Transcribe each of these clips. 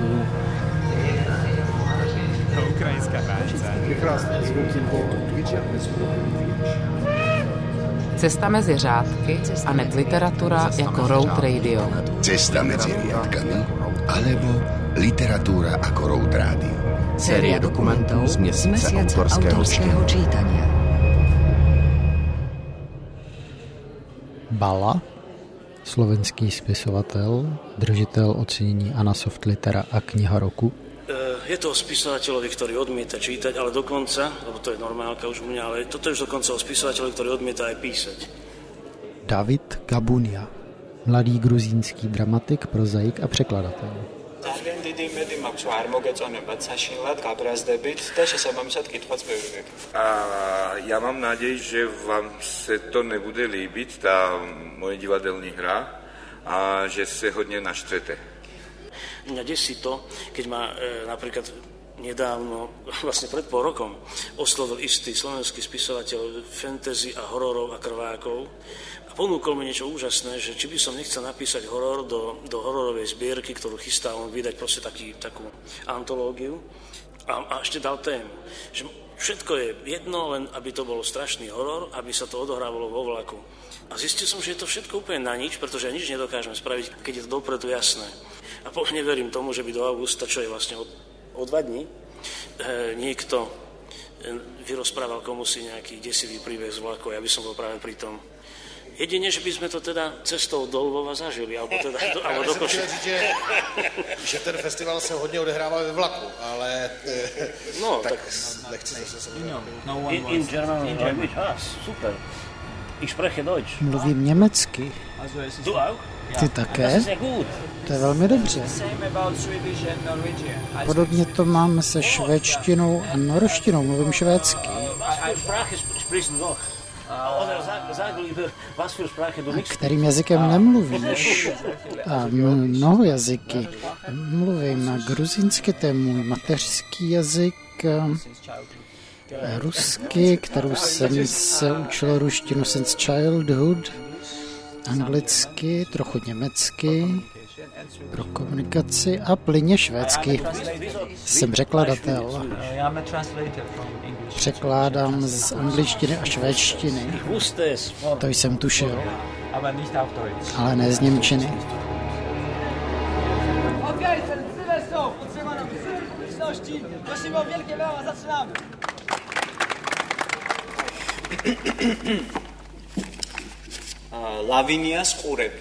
filmů. Ukrajinská hranice. Cesta mezi řádky a net literatura jako road radio. Cesta mezi riadkami alebo literatúra ako road rádio. Série dokumentov z měsíce autorského čítania. Bala, slovenský spisovatel, držitel ocenění Anna Soft Litera a kniha roku. Je to o spisovateľovi, ktorý odmieta čítať, ale dokonca, lebo to je normálka už u mňa, ale toto je už dokonca o spisovateľovi, ktorý odmieta aj písať. David Gabunia, mladý gruzínský dramatik, prozaik a překladatel. Já mám naději, že vám se to nebude líbit, ta moje divadelní hra, a že se hodně naštvete. Mňa desí to, keď ma napríklad nedávno, vlastne pred pol rokom, oslovil istý slovenský spisovateľ fantasy a hororov a krvákov a ponúkol mi niečo úžasné, že či by som nechcel napísať horor do hororovej zbierky, ktorú chystá on vydať, proste takú antológiu a ešte dal tému, že všetko je jedno, len aby to bol strašný horor, aby sa to odohrávalo vo vlaku. A zistil som, že je to všetko úplne na nič, pretože nič nedokážeme spraviť, keď je to dopredu jasné. A neverím tomu, že by do augusta, čo je vlastne o 2 dní, niekto vyrozprával komusi nejaký desivý príbeh z vlaku. Ja by som bol práve pri tom. Jedine, že by sme to teda cestou do Lvova zažili, alebo do Košic. Že ten festival se hodně odehrává ve vlaku, ale no, tak nechci zase in German language, super. Ich spreche Deutsch. Mluvím německy. Du auch? Ty také? To je velmi dobře. Podobně to mám se švédštinou a norštinou. Mluvím švédsky. A kterým jazykem nemluvíš? A mnoho jazyky. Mluvím gruzínsky, to je můj mateřský jazyk. Rusky, kterou jsem se učil ruštinu since childhood. Anglicky, trochu německy pro komunikaci a plynně švédsky. Jsem překladatel. Překládám z angličtiny a švédštiny. To jsem tušil. Ale ne z němčiny. ლავინიას ყურები.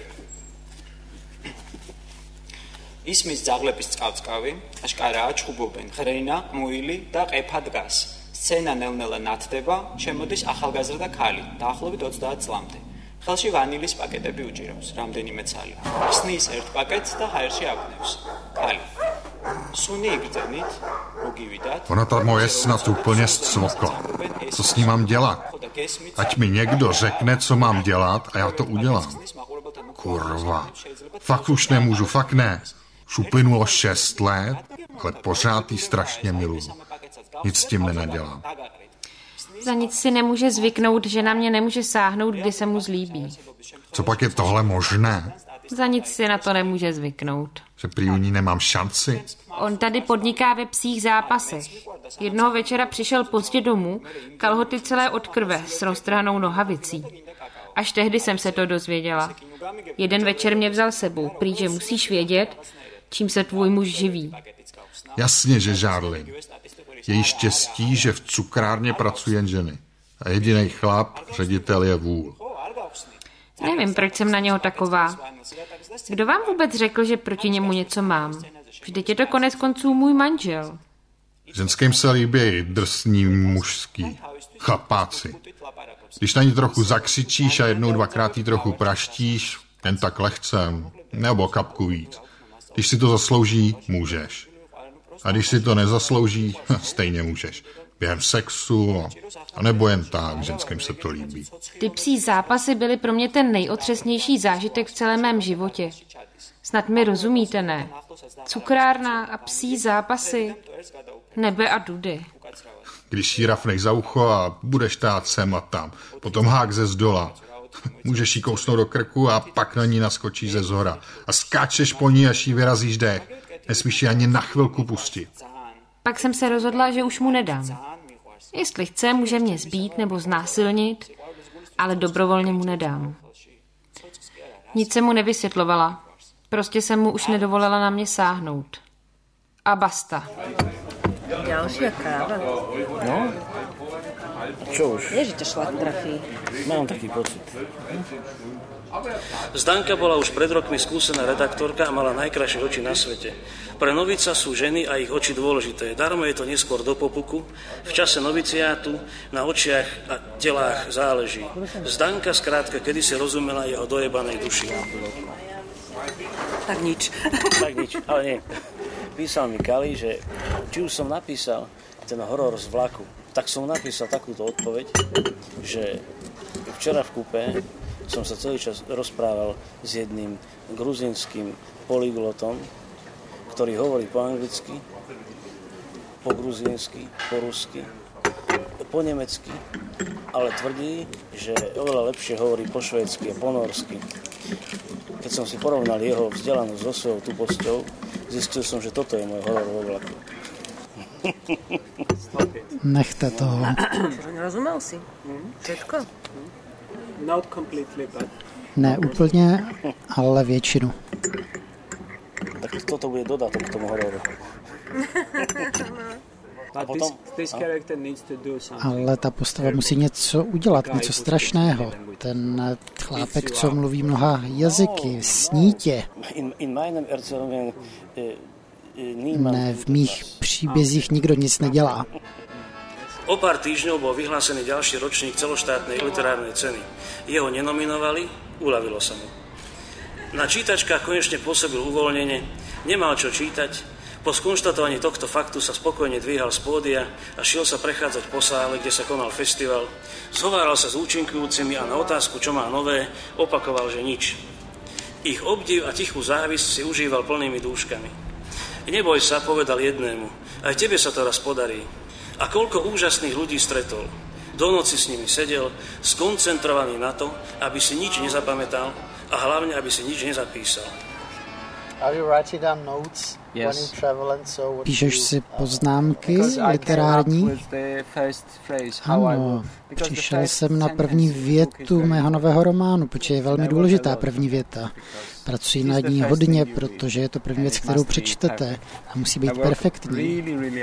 ისმის ძაღლების წყალწკავი, აშკარაა ჩხუბობენ, ხრენა, მუილი და ყეფა დგას. სცენა ნელ-ნელა ნათდება, შემოდის ახალგაზრდა ქალი, დაახლოებით 30 წლამდე. ხელში ვანილის პაკეტები უჭირავს, რამდენიმე ცალი. ხსნის ერთ პაკეტს და ჰაერში აკვნევს. ქალი. Suni იგრძენით, მოგივიდათ. Ona ta moje snad úplně zcvokla. Co s ní mám dělat? Ať mi někdo řekne, co mám dělat a já to udělám. Kurva. Fakt už nemůžu, fakt ne. Už uplynulo 6 let, ale pořád jí strašně miluju. Nic s tím nenadělám. Za nic si nemůže zvyknout, že na mě nemůže sáhnout, kdy se mu zlíbí. Co pak je tohle možné? Za nic si na to nemůže zvyknout. Že prý u ní nemám šanci? On tady podniká ve psích zápasech. Jednoho večera přišel pozdě domů, kalhoty celé od krve s roztrhanou nohavicí. Až tehdy jsem se to dozvěděla. Jeden večer mě vzal sebou, prý, že musíš vědět, čím se tvůj muž živí. Jasně, že žádlím. Je jí štěstí, že v cukrárně pracují jen ženy. A jediný chlap, ředitel, je vůl. Nevím, proč jsem na něho taková. Kdo vám vůbec řekl, že proti němu něco mám? Vždyť je to konec konců můj manžel. Ženským se líbí drsní mužský. Chlapáci. Když na ní trochu zakřičíš a jednou, dvakrát jí trochu praštíš, jen tak lehce, nebo kapku víc. Když si to zaslouží, můžeš. A když si to nezaslouží, stejně můžeš. Během sexu, a nebo jen tak, ženským se to líbí. Ty psí zápasy byly pro mě ten nejotřesnější zážitek v celém mém životě. Snad mi rozumíte, ne? Cukrárna a psí zápasy, nebe a dudy. Když jí rafnej za ucho a budeš tát sem a tam, potom hák ze zdola. Můžeš jí kousnout do krku a pak na ní naskočíš ze zhora. A skáčeš po ní, až jí vyrazíš dech. Nesmíš ji ani na chvilku pustit. Pak jsem se rozhodla, že už mu nedám. Jestli chce, může mě zbít nebo znásilnit, ale dobrovolně mu nedám. Nic jsem mu nevysvětlovala. Prostě jsem mu už nedovolila na mě sáhnout. A basta. Další káva. No? Čo už? Je, že ťa šlak trafí. Mám taký pocit. Zdanka bola už pred rokmi skúsená redaktorka a mala najkrajšie oči na svete. Pre novica sú ženy a ich oči dôležité. Darmo je to neskôr do popuku. V čase noviciátu na očiach a telách záleží. Zdanka skrátka kedysi rozumela jeho dojebanej duši. Tak nič. Tak nič, ale nie. Písal mi Kali, že či už som napísal ten horor z vlaku, tak som napísal takúto odpoveď, že včera v kúpe som sa celý čas rozprával s jedným gruzínskym polyglotom, ktorý hovorí po anglicky, po gruzínsky, po rusky, po nemecky, ale tvrdí, že oveľa lepšie hovorí po švédsky a po norsky. Keď som si porovnal jeho vzdelanosť so svojou tuposťou, zistil som, že toto je môj horor vo vlaku. Nechte toho. Rozumel si? Všetko? Not completely, but... Ne úplně, ale většinu. Tak toto bude dodatok k tomu hororu. Ale ta postava musí něco udělat, něco strašného. Ten chlápek, co mluví mnoha jazyky, snítě. Ne, v mých příbězích nikdo nic nedělá. O pár týždňov bol vyhlásený ďalší ročník celoštátnej literárnej ceny. Jeho nenominovali, uľavilo sa mu. Na čítačkách konečne pôsobil uvoľnenie, nemal čo čítať, po skonštatovaní tohto faktu sa spokojne dvíhal z pódia a šiel sa prechádzať po sále, kde sa konal festival. Zhováral sa s účinkujúcimi a na otázku, čo má nové, opakoval, že nič. Ich obdiv a tichú závisť si užíval plnými dúškami. Neboj sa, povedal jednému, aj tebe sa to raz podarí. A koľko úžasných ľudí stretol. Do noci s nimi sedel, skoncentrovaný na to, aby si nič nezapamätal a hlavne, aby si nič nezapísal. Píšeš si poznámky literární? Ano, přišel jsem na první větu mého nového románu, protože je velmi důležitá první věta. Pracuji nad ní hodně, protože je to první věc, kterou přečtete a musí být perfektní.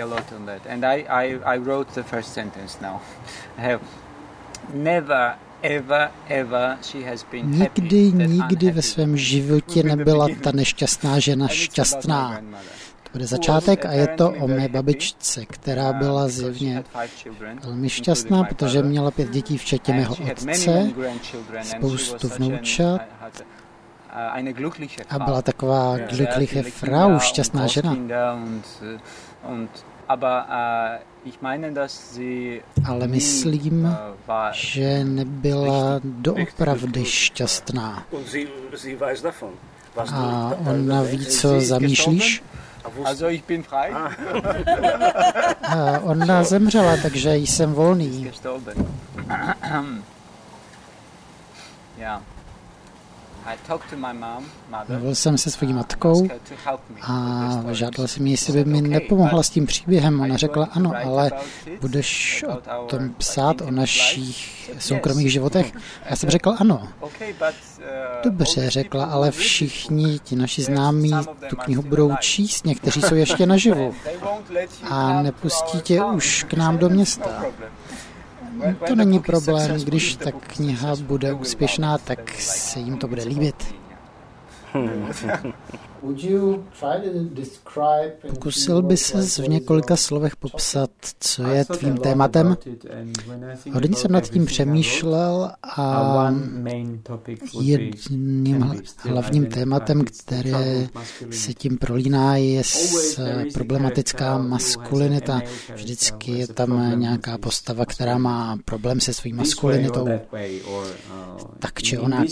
Nikdy ve svém životě nebyla ta nešťastná žena šťastná. To bude začátek a je to o mé babičce, která byla zjevně velmi šťastná, protože měla 5 dětí, včetně mého otce, spoustu vnoučat a byla taková glückliche Frau, šťastná žena. Ale myslím, že nebyla doopravdy šťastná. A ona ví, co zamýšlíš? A ona zemřela, takže jsem volný. Mluvil jsem se svojí matkou a žádal jsem jí, jestli by mi nepomohla s tím příběhem. Ona řekla, ano, ale budeš o tom psát, o našich soukromých životech? A já jsem řekl, ano. Dobře, řekla, ale všichni ti naši známí tu knihu budou číst, někteří jsou ještě naživu a nepustí tě už k nám do města. To není problém, když ta kniha bude úspěšná, tak se jim to bude líbit. Pokusil by ses v několika slovech popsat, co je tvým tématem? Hodně jsem nad tím přemýšlel a jedním hlavním tématem, které se tím prolíná, je problematická maskulinita. Vždycky je tam nějaká postava, která má problém se svou maskulinitou. Tak či onak.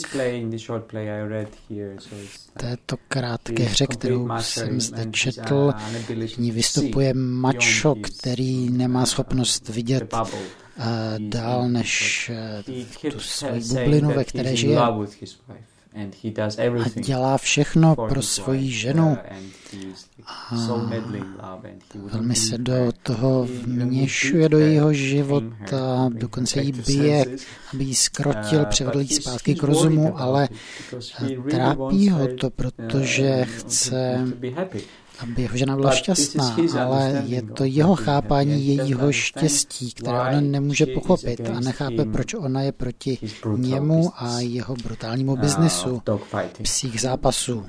Této krátké hře, kterou jsem zde četl, v ní vystupuje macho, který nemá schopnost vidět dál než tu svoji bublinu, ve které žije. a dělá všechno pro svoji ženu. A velmi se do toho vměšuje do jejího života, dokonce jí bije, aby ji zkrotil, přivedl ji zpátky k rozumu, ale trápí ho to, protože chce, aby jeho žena byla šťastná, ale je to jeho chápání jejího štěstí, které ona nemůže pochopit a nechápe, proč ona je proti němu a jeho brutálnímu biznesu, psích zápasů.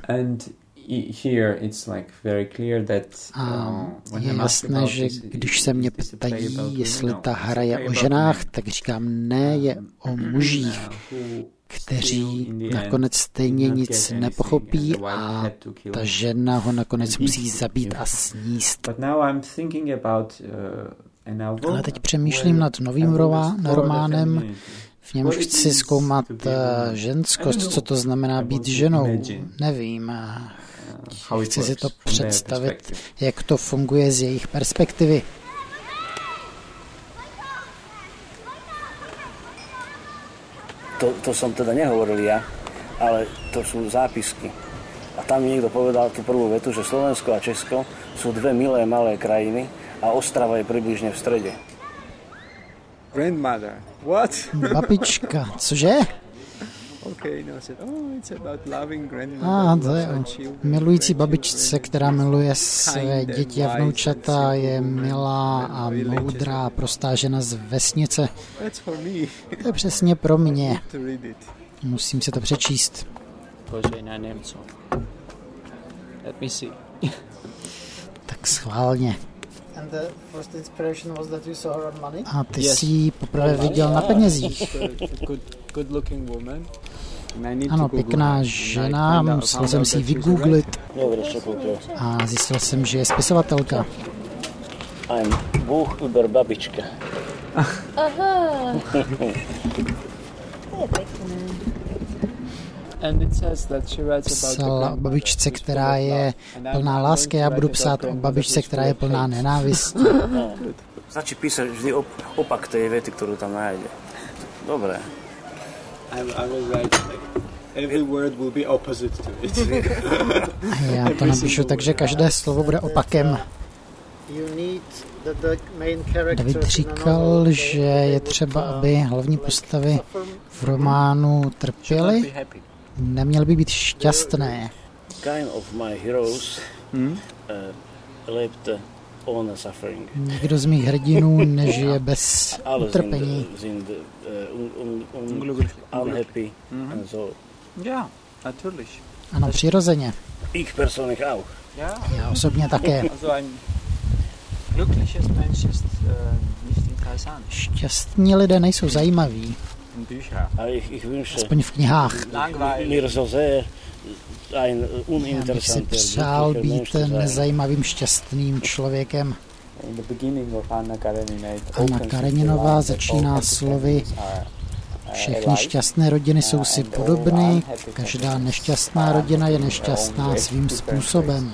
A je jasné, že když se mě ptají, jestli ta hra je o ženách, tak říkám, ne, je o mužích, kteří nakonec stejně nic nepochopí a ta žena ho nakonec musí zabít a sníst. Ale teď přemýšlím nad novým románem, v němž chci zkoumat ženskost, co to znamená být ženou. Nevím. Chci si to představit, jak to funguje z jejich perspektivy. To som teda nehovoril ja, ale to sú zápisky. A tam niekto povedal tú prvú vetu, že Slovensko a Česko sú dve milé malé krajiny a Ostrava je približne v strede. Grandmother. What? Babička, cože? Okay, no, said, it's about loving grandmother. To je o milující babičce, která miluje své děti a vnoučata, je milá a moudrá, prostá žena z vesnice. To je přesně pro mě. Musím si to přečíst. Tak schválně. A ty jsi ji poprvé viděl na penězích. Ano, pěkná žena, musel jsem si ji vygooglit a zjistil jsem, že je spisovatelka. I'm Bůh über babička. Aha. Psala o babičce, která je plná lásky, já budu psát o babičce, která je plná nenávisti. Stačí písať vždy opak tej vety, ktorú tam nájde. Dobre. Já to napíšu, takže každé slovo bude opakem. David říkal, že je třeba, aby hlavní postavy v románu trpěly, neměly by být šťastné. Nikdo z mých hrdinů nežije bez utrpení. Ano, přirozeně. Já osobně také. Šťastní lidé nejsou zajímaví. Aspoň v knihách. Já bych si přál být nezajímavým šťastným člověkem. Anna Kareninová začíná slovy: všechny šťastné rodiny jsou si podobné, každá nešťastná rodina je nešťastná svým způsobem.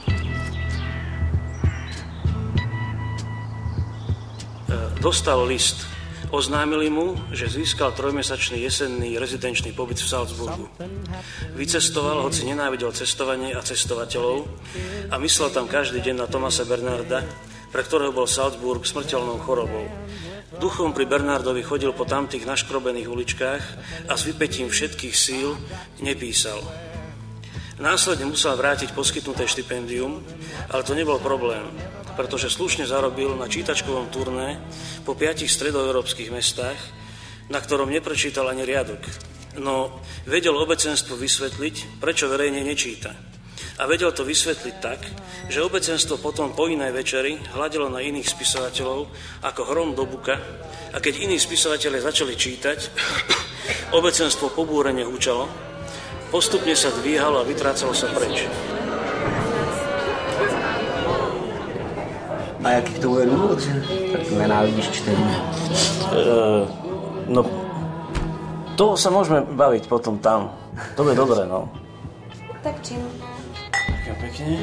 Dostal list. Oznámili mu, že získal 3-mesačný jesenný rezidenčný pobyt v Salzburgu. Vycestoval, hoci nenávidel cestovanie a cestovateľov a myslel tam každý deň na Thomasa Bernarda, pre ktorého bol Salzburg smrteľnou chorobou. Duchom pri Bernardovi chodil po tamtých naškrobených uličkách a s vypätím všetkých síl nepísal. Následne musel vrátiť poskytnuté štipendium, ale to nebol problém, pretože slušne zarobil na čítačkovom turné po 5 stredoeurópskych mestách, na ktorom neprečítal ani riadok. No, vedel obecenstvo vysvetliť, prečo verejne nečíta. A vedel to vysvetliť tak, že obecenstvo potom po inej večeri hľadelo na iných spisovateľov ako hrom do buka a keď iní spisovatelia začali čítať, obecenstvo pobúrene hučalo, postupne sa dvíhalo a vytrácalo sa preč. A jaký to bude důvod, že tak nenávidíš čtení? No, to sa môžeme baviť potom tam. To bude dobré, no. Tak čím? Tak pekne.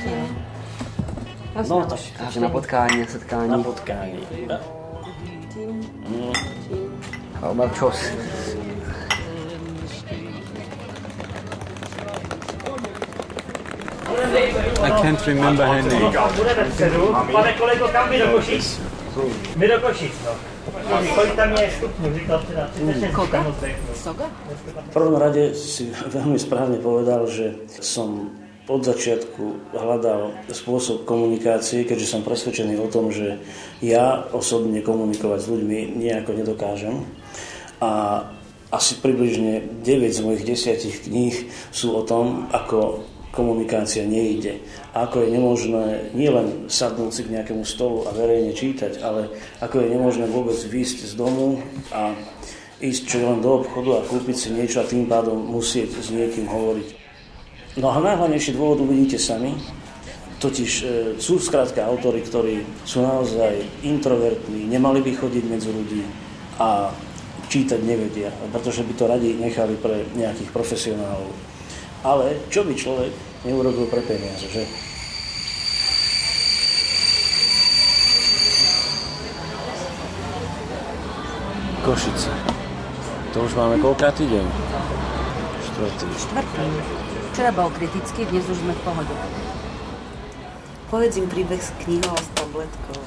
No, takže na potkání, setkání. Na potkání. Čím? A čos. I can't remember her name. Pane kolego, kam vy do Košic? My do Košic, no. Kolik tam je stupňů? Říkal teda 36 stupňů. V prvom rade si veľmi správne povedal, že som od začiatku hľadal spôsob komunikácie, keďže som presvedčený o tom, že ja osobne komunikovať s ľuďmi nejako nedokážem. A asi približne 9 z mojich 10 kníh sú o tom, ako komunikácia nejde. A ako je nemožné nielen sadnúť si k nejakému stolu a verejne čítať, ale ako je nemožné vôbec výjsť z domu a ísť čo len do obchodu a kúpiť si niečo a tým pádom musieť s niekým hovoriť. No a najhlavnejší dôvod uvidíte sami, totiž sú skrátka autori, ktorí sú naozaj introvertní, nemali by chodiť medzi ľudí a čítať nevedia, pretože by to radi nechali pre nejakých profesionálov. Ale čo by človek neurobil pre peniaze, že? Košice. To už máme koľkátý deň? Štvrtý. Včera bol kritický, dnes už sme v pohode. Povedz im príbeh s knihou a s tabletkou.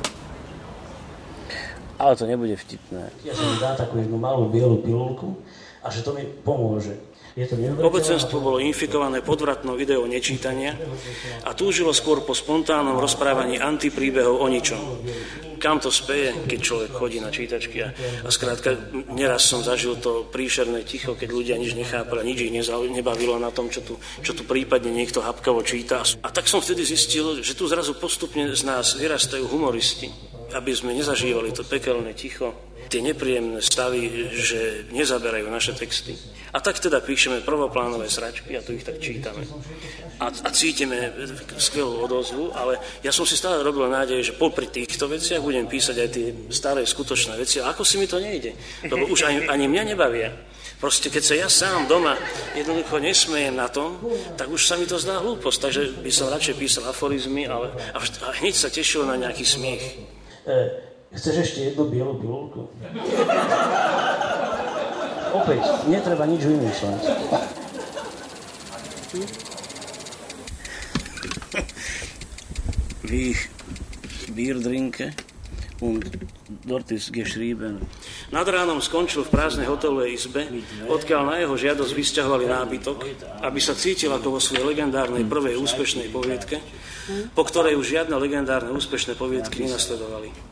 Ale to nebude vtipné. Ja som mi dá takú jednu malú bielu pilulku a že to mi pomôže. Obecenstvo bolo infikované podvratnou ideou nečítania a túžilo skôr po spontánnom rozprávaní antipríbehov o ničom. Kam to speje, keď človek chodí na čítačky a skrátka neraz som zažil to príšerné ticho, keď ľudia nič nechápali, nič ich nebavilo na tom, čo tu prípadne niekto hapkavo číta. A tak som vtedy zistil, že tu zrazu postupne z nás vyrastajú humoristi, aby sme nezažívali to pekelné ticho, tie nepríjemné stavy, že nezaberajú naše texty. A tak teda píšeme prvoplánové sračky a tu ich tak čítame. A cítime skvelú odozvu, ale ja som si stále robil nádej, že popri týchto veciach budem písať aj tie staré skutočné veci. A ako si mi to nejde? Lebo už ani mňa nebavia. Proste keď sa ja sám doma jednoducho nesmejem na tom, tak už sa mi to zdá hlúposť. Takže by som radšej písal aforizmy, a hneď sa tešil na nejaký smiech. Chceš ešte jednu bielu pilulku? Opäť, netreba nič vymýšľať. Wie ich Bier trinke und dort ist geschrieben. Nad ránom skončil v prázdnej hotelovej izbe, odkiaľ na jeho žiadosť vysťahovali nábytok, aby sa cítil ako vo svojej legendárnej prvej úspešnej poviedke, po ktorej už žiadne legendárne úspešné poviedky nenasledovali.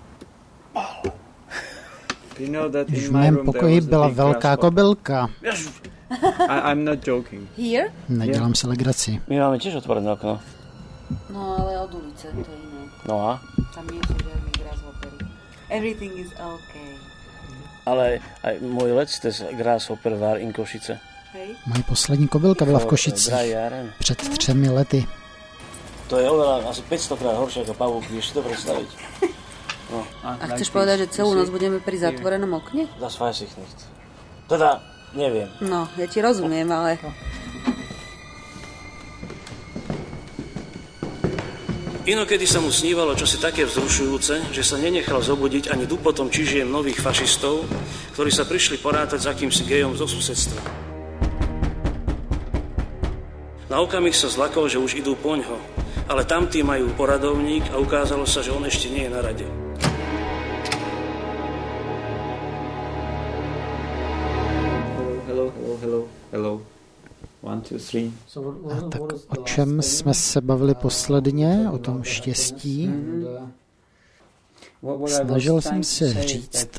V mém pokoji byla velká kobylka. I'm not joking. Here? Nedělám si legraci. My máme tiež otvorené okno. No ale od ulice, to je iné. No a? Tam nie sú žiadne grasshoppery. Everything is okay. Ale aj môj letztes grasshopper war in Košice. Hej? Moje poslední kobylka byla v Košicích před 3 lety. To je oveľa, asi 500 krát horšie ako pavúk, vieš si to predstaviť? No. A chceš povedať, že celú noc budeme pri zatvorenom okne? Das weiß ich nicht. Teda, neviem. No, ja ti rozumiem, ale... Inokedy sa mu snívalo čosi také vzrušujúce, že sa nenechal zobudiť ani dupotom čižiem nových fašistov, ktorí sa prišli porátať s akýmsi gejom zo susedstva. Na okamih sa zlakol, že už idú poňho, ale tamtí majú poradovník a ukázalo sa, že on ešte nie je na rade. Hello. 1, 2, 3. A tak o čem jsme se bavili posledně? O tom štěstí. Snažil jsem se říct,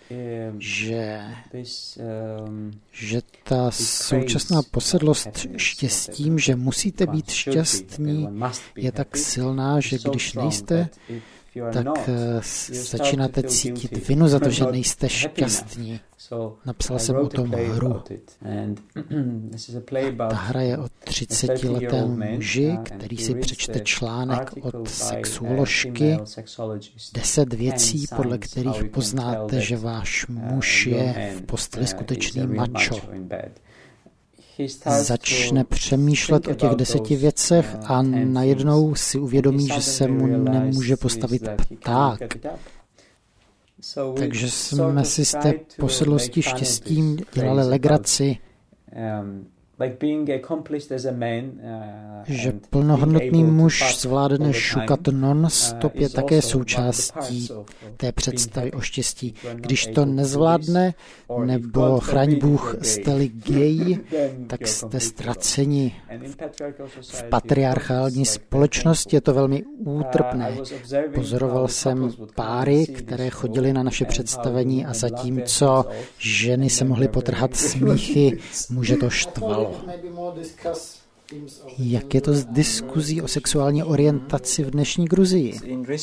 že ta současná posedlost štěstím, že musíte být šťastní, je tak silná, že když nejste, tak začínáte cítit vinu za to, že nejste šťastní. Napsal jsem o tom hru. Ta hra je o 30letém muži, který si přečte článek od sexuoložky 10 věcí, podle kterých poznáte, že váš muž je v posteli skutečný macho. Začne přemýšlet o těch 10 věcech a najednou si uvědomí, že se mu nemůže postavit pták. Takže jsme si z té posedlosti štěstím dělali legraci. Že plnohodnotný muž zvládne šukat non-stop je také součástí té představy o štěstí. Když to nezvládne, nebo chraň Bůh, jste-li gay, tak jste ztraceni. V patriarchální společnosti je to velmi útrpné. Pozoroval jsem páry, které chodily na naše představení a zatímco ženy se mohly potrhat smíchy, muže to štvalo. Jak je to s diskuzí o sexuální orientaci v dnešní Gruzii?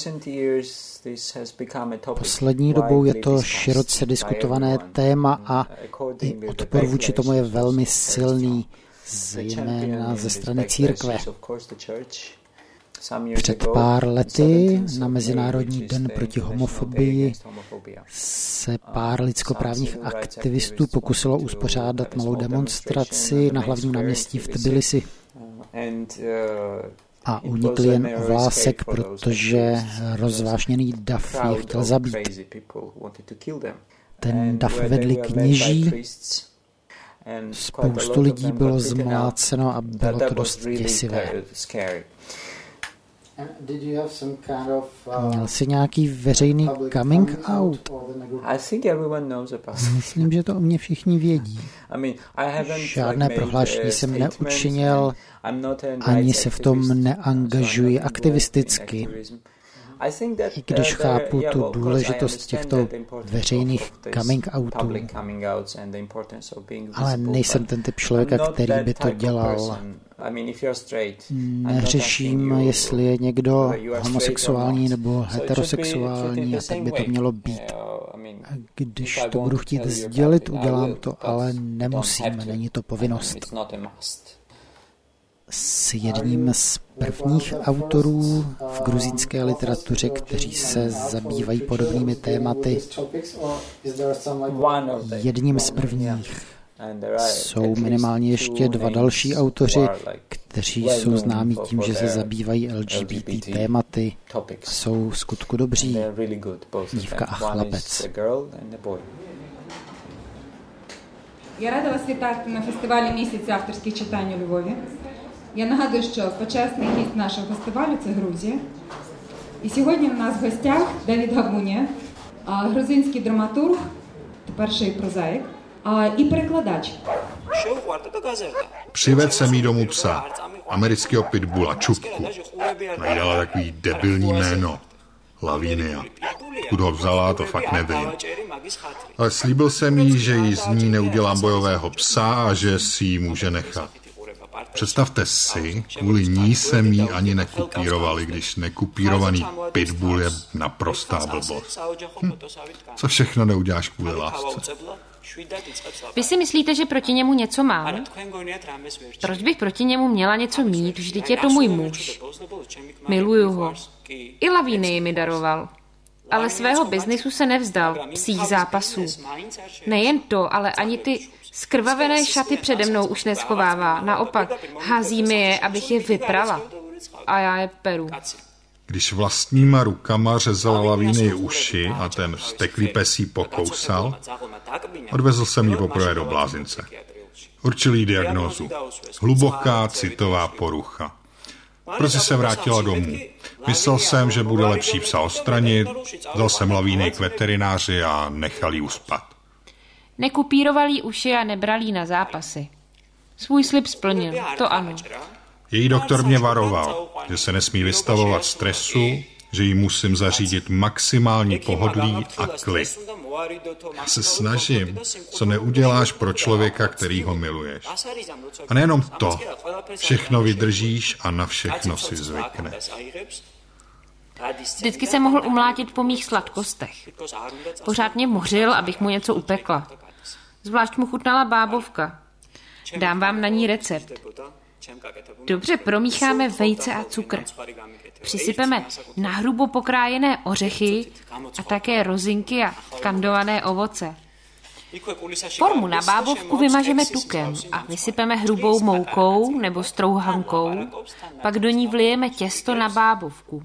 Poslední dobou je to široce diskutované téma a i odpor vůči tomu je velmi silný, zejména ze strany církve. Před pár lety na Mezinárodní den proti homofobii se pár lidskoprávních aktivistů pokusilo uspořádat malou demonstraci na hlavním náměstí v Tbilisi. A unikli jen o vlásek, protože rozvášněný dav je chtěl zabít. Ten dav vedli kněží, spoustu lidí bylo zmláceno a bylo to dost děsivé. Měl jsi nějaký veřejný coming out? Myslím, že to o mě všichni vědí. Žádné prohlášení jsem neučinil, ani se v tom neangažuji aktivisticky. I když chápu tu důležitost těchto veřejných coming outů, ale nejsem ten typ člověka, který by to dělal. Neřeším, jestli je někdo homosexuální nebo heterosexuální, a tak by to mělo být. Když to budu chtít sdělit, udělám to, ale nemusím, není to povinnost. S jedním z prvních autorů v gruzínské literatuře, kteří se zabývají podobnými tématy. Jedním z prvních. Jsou minimálně ještě dva další autoři, kteří jsou známí tím, že se zabývají LGBT tématy. Jsou v skutku dobří. Dívka a chlapec. Я рада вас вітати на фестивалі «Місяць авторських читань у Львові». Я нагадую, що почесний гість нашого фестивалю – це Грузія. І сьогодні у нас в гостях Давід Габунія, грузинський драматург, тепер ще й прозаїк, і перекладач. Přivedl jsem jí domů psa, amerického pitbulla, Čupku. Najdala takový debilní jméno. Lavinia. Kud ho vzala, to fakt nevím. Ale slíbil jsem jí, že jí z ní neudělám bojového psa a že si ji může nechat. Představte si, kvůli ní jsem jí ani nekupíroval, i když nekupírovaný pitbull je naprostá blbost. Co všechno neuděláš kvůli lásce? Vy si myslíte, že proti němu něco mám? Proč bych proti němu měla něco mít? Vždyť je to můj muž. Miluju ho. I Lavinii mi daroval. Ale svého biznisu se nevzdal, psích zápasů. Nejen to, ale ani ty skrvavené šaty přede mnou už neschovává. Naopak, hází mi je, abych je vyprala. A já je peru. Když vlastníma rukama řezala Lavinii uši a ten vzteklý pes jí pokousal, odvezl jsem ji poprvé do blázince. Určil jí diagnózu. Hluboká citová porucha. Brzy se vrátila domů. Myslel jsem, že bude lepší psa odstranit, dal jsem Lavinii k veterináři a nechal jí uspat. Nekupíroval jí uši a nebral jí na zápasy. Svůj slib splnil, to ano. Její doktor mě varoval, že se nesmí vystavovat stresu, že jí musím zařídit maximální pohodlí a klid. Já se snažím, co neuděláš pro člověka, který ho miluješ. A nejenom to, všechno vydržíš a na všechno si zvykneš. Vždycky se mohl umlátit po mých sladkostech. Pořád mě mořil, abych mu něco upekla. Zvlášť mu chutnala bábovka. Dám vám na ní recept. Dobře promícháme vejce a cukr. Přisypeme nahrubo pokrájené ořechy a také rozinky a kandované ovoce. Formu na bábovku vymažeme tukem a vysypeme hrubou moukou nebo strouhankou, pak do ní vlijeme těsto na bábovku.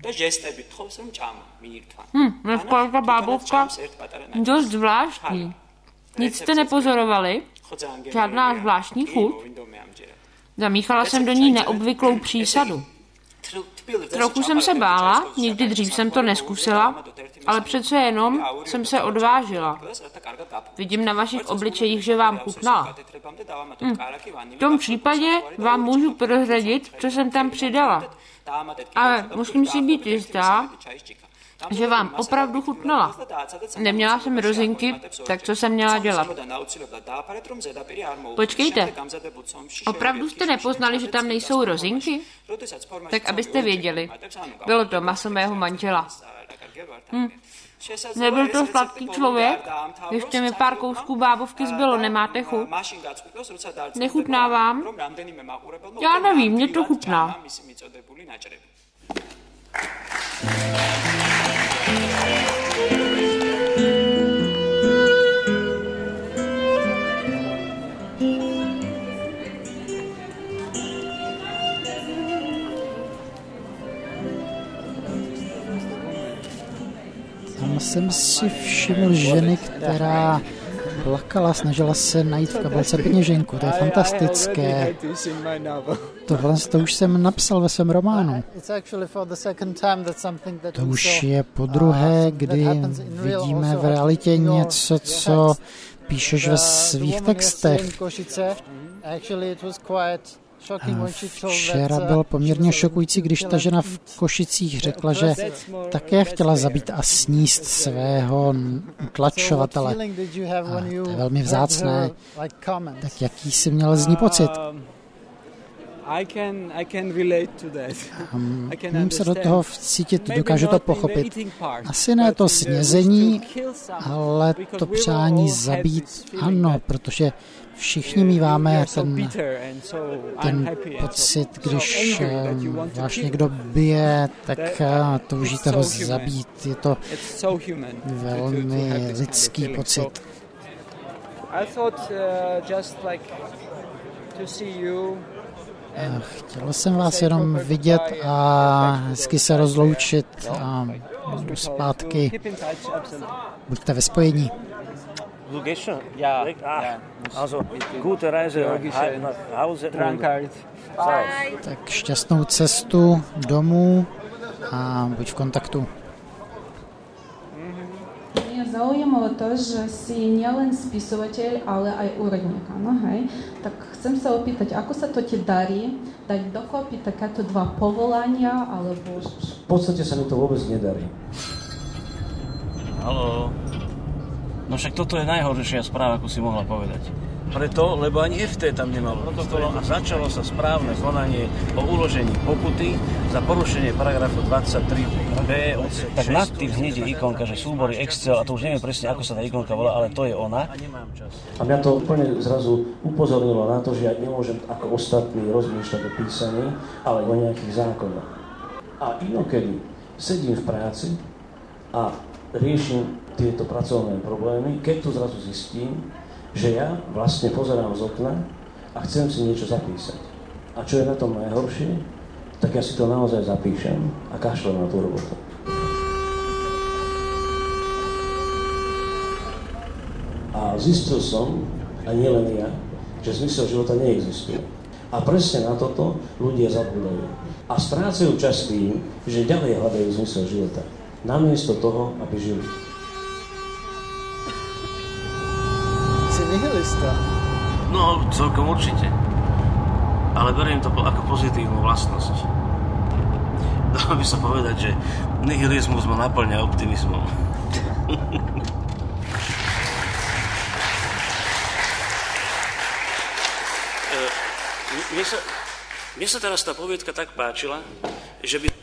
Dneska ta bábovka dost zvláštní. Nic jste nepozorovali? Žádná zvláštní chuť? Zamíchala jsem do ní neobvyklou přísadu. Trochu jsem se bála, nikdy dřív jsem to neskusila, ale přece jenom jsem se odvážila. Vidím na vašich obličejích, že vám chutnala. V tom případě vám můžu prozradit, co jsem tam přidala. Ale musím si být jistá, že vám opravdu chutnala. Neměla jsem rozinky, tak co jsem měla dělat? Počkejte, opravdu jste nepoznali, že tam nejsou rozinky? Tak abyste věděli, bylo to maso mého manžela. Nebyl to sladký člověk? Ještě mi pár kousků bábovky zbylo, nemáte chuť? Nechutná vám? Já nevím, mně to chutná. Tam jsem si všiml ženy, která plakala, snažila se najít v kabelce peněženku. To je fantastické. Tohle to už jsem napsal ve svém románu. To už je podruhé, kdy vidíme v realitě něco, co píšeš ve svých textech. Včera bylo poměrně šokující, když ta žena v Košicích řekla, že také chtěla zabít a sníst svého utlačovatele. A to je velmi vzácné. Tak jaký jsi měl z ní pocit? Můžu se do toho vcítit, dokážu to pochopit. Asi ne to snězení, ale to přání zabít, ano, protože všichni míváme ten pocit, když vás někdo bije, tak toužíte ho zabít. Je to velmi lidský pocit. Chtěl jsem vás jenom vidět a hezky se rozloučit a jdu zpátky. Buďte ve spojení. Tak šťastnou cestu domů a buď v kontaktu. Mňa zaujímalo to, že si nielen spisovateľ, ale aj úradník, áno, hej? Tak chcem sa opýtať, ako sa to ti darí dať dokopy takéto dva povolania, alebo... V podstate sa mi to vôbec nedarí. Haló. No však toto je najhoršia správa, ako si mohla povedať. Preto, lebo ani FT tam nemalo protokol a začalo sa správne konanie o uložení pokuty za porušenie paragrafu 23b odsek 6. Tak nad tým hneď je ikonka, že súbory Excel, a to už neviem presne, ako sa tá ikonka volá, ale to je ona. A mňa to úplne zrazu upozornilo na to, že ja nemôžem ako ostatní rozmýšľať o písaní, ale o nejakých zákonoch. A inokedy sedím v práci a riešim tieto pracovné problémy, keď tu zrazu zistím, že ja vlastne pozerám z okna a chcem si niečo zapísať. A čo je na tom najhoršie, tak ja si to naozaj zapíšem a kašlem na tú robotu. A zistil som, a nie len ja, že zmysel života neexistuje. A presne na toto ľudia zabúdajú. A strácajú čas tým, že ďalej hľadajú zmysel života. Namiesto toho, aby žili. Nihilista? No, celkom určite. Ale beriem to ako pozitívnu vlastnosť. Dalo by sa povedať, že nihilizmus ma naplňa optimizmom. Mne sa teraz tá poviedka tak páčila, že by